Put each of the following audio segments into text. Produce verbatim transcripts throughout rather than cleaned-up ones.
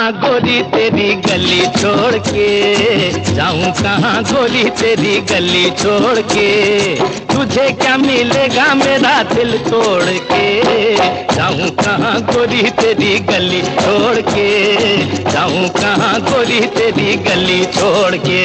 कहाँ गोरी तेरी गली छोड़ के, जाऊं कहाँ गोरी तेरी गली छोड़ के, तुझे क्या मिलेगा मेरा दिल तोड़ के, जाऊं कहाँ गोरी तेरी गली छोड़ के, जाऊं कहाँ गोरी तेरी गली छोड़ के।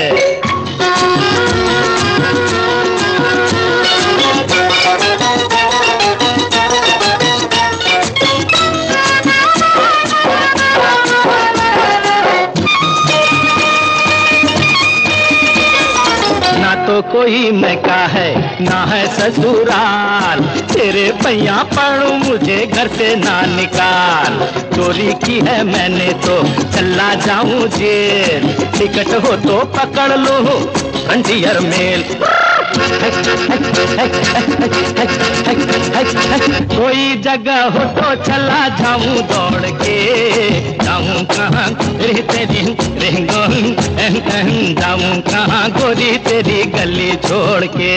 तो कोई मैका है ना है ससुराल, तेरे पैया पड़ू मुझे घर से ना निकाल, चोरी की है मैंने तो चला जाऊं जेल, टिकट हो तो पकड़ लो फ्रंटियर मेल। कोई जगह हो तो चला जाऊं दौड़ के, जाऊं कहाँ गोरी तेरी जाऊं कहाँ गोरी तेरी गली छोड़ के।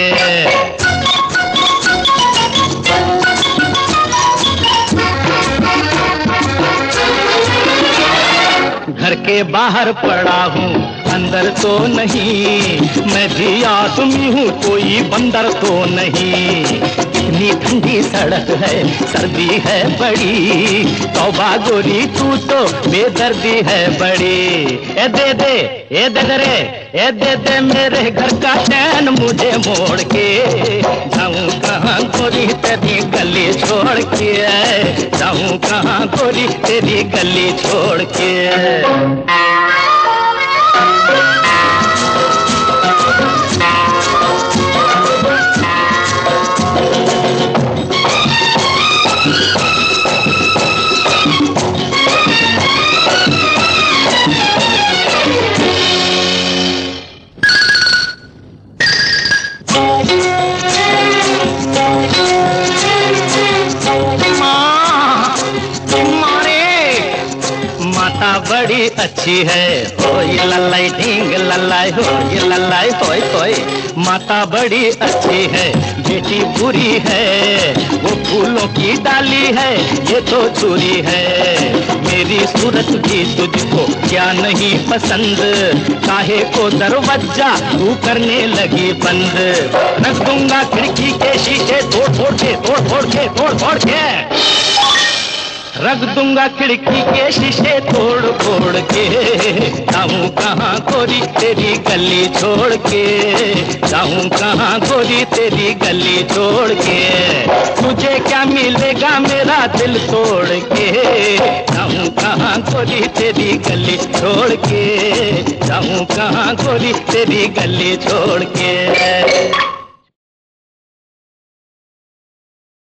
घर के बाहर पड़ा हूँ अंदर तो नहीं, मैं भी आदमी हूँ कोई बंदर तो नहीं, इतनी ठंडी सड़क है सर्दी है बड़ी, तौबा गोरी तू तो बेदर्दी है बड़ी। ए दे दे ए दे दे रे ए दे दे मेरे घर का चैन मुझे मोड़ के, जाऊं कहाँ गोरी तेरी गली छोड़ के, जाऊं कहाँ गोरी तेरी गली छोड़ के। माता बड़ी अच्छी है होई लल्लाई ढींग लल्लाई होई लल्लाई होई होई, माता बड़ी अच्छी है बेटी बुरी है, वो फूलों की डाली है ये तो छुरी है, मेरी सूरत भी तुझको क्या नहीं पसंद, काहे को दरवाजा तू करने लगी बंद, रख दूंगा खिड़की के शीशे तोड़ फोड़ के तोड़ फोड़ के तोड़ फोड़ के, रख दूंगा खिड़की के शीशे तोड़ फोड़ के, जाऊं कहाँ गोरी तेरी गली छोड़ के, जाऊं कहाँ गोरी तेरी गली छोड़ के, तुझे क्या मिलेगा मेरा दिल तोड़ के, जाऊं कहाँ गोरी तेरी गली छोड़ के, जाऊं कहाँ गोरी तेरी गली छोड़ के।